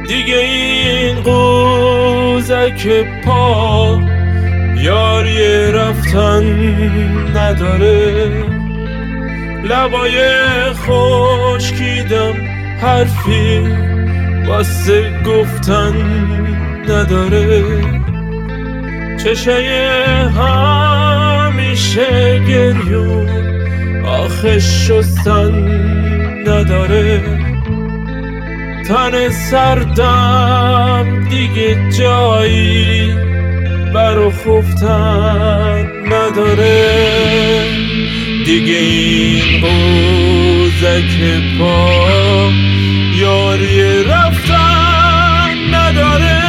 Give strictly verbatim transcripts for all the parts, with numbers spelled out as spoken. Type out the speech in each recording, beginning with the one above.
دیگه این قوزک پا یاری رفتن نداره، لبای خشکیدم حرفی واسه گفتن نداره، چشای همیشه گریون آخه شستن نداره، تن سردم دیگه جایی برا خفتن نداره، دیگه این قوزک پا یاری رفتن نداره،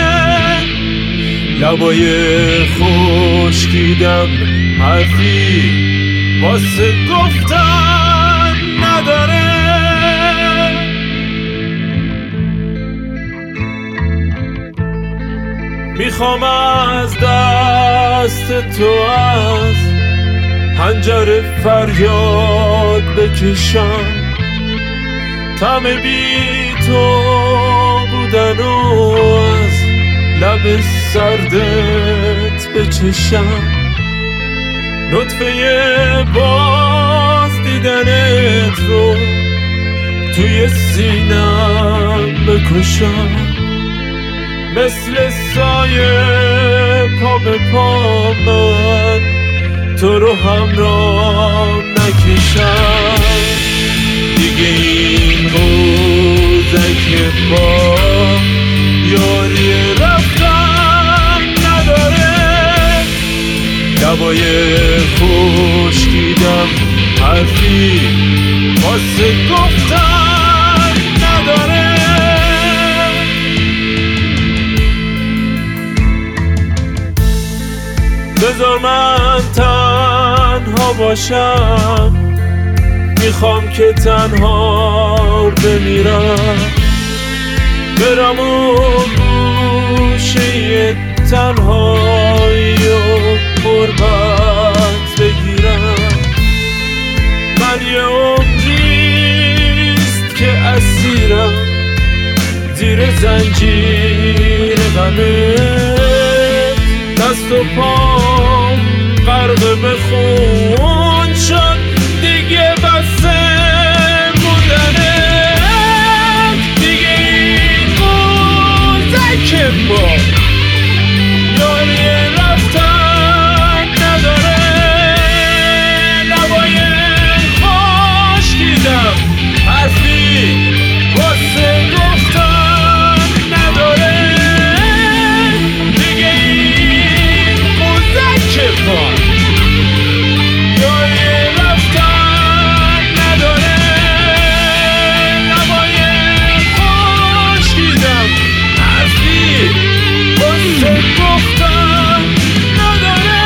لبای خشکیدم حرفی واسه گفتن نداره. میخوام از دست تو از حنجره فریاد بکشم، طعم بی تو بودن و از لب سردت بچشم، نطفه باز دیدنت رو توی سینم بکشم، مثل سایه پا به پا من تو رو همراه نکشم، دیگه این قوزک پا یاری رفتن نداره، لبای خشکیدم حرفی واسه گفتن نداره. بذار من تنها باشم، میخوام که تنها بمیرم، برم و گوشه تنهایی و غربت بگیرم، من یه عمریست که اسیرم زیر زنجیر غمت، دست و پام غرق به خون شد دیگه بسه موندنه، دیگه این قوزک پا یاری رفتن نداره، لبای خشکیدم حرفی واسه گفتن نداره، دیگه این قوزک پا یاری رفتن نداره، لبای خشکیدم حرفی واسه گفتن نداره.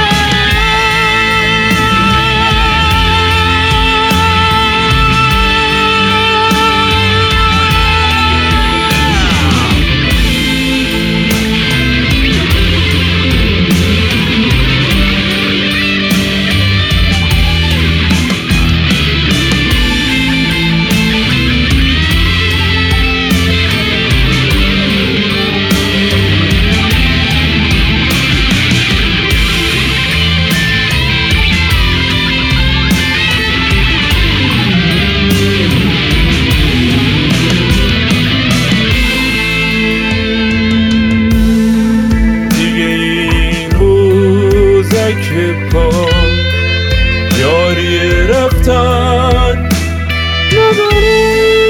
که پا یاری رفتن نداره.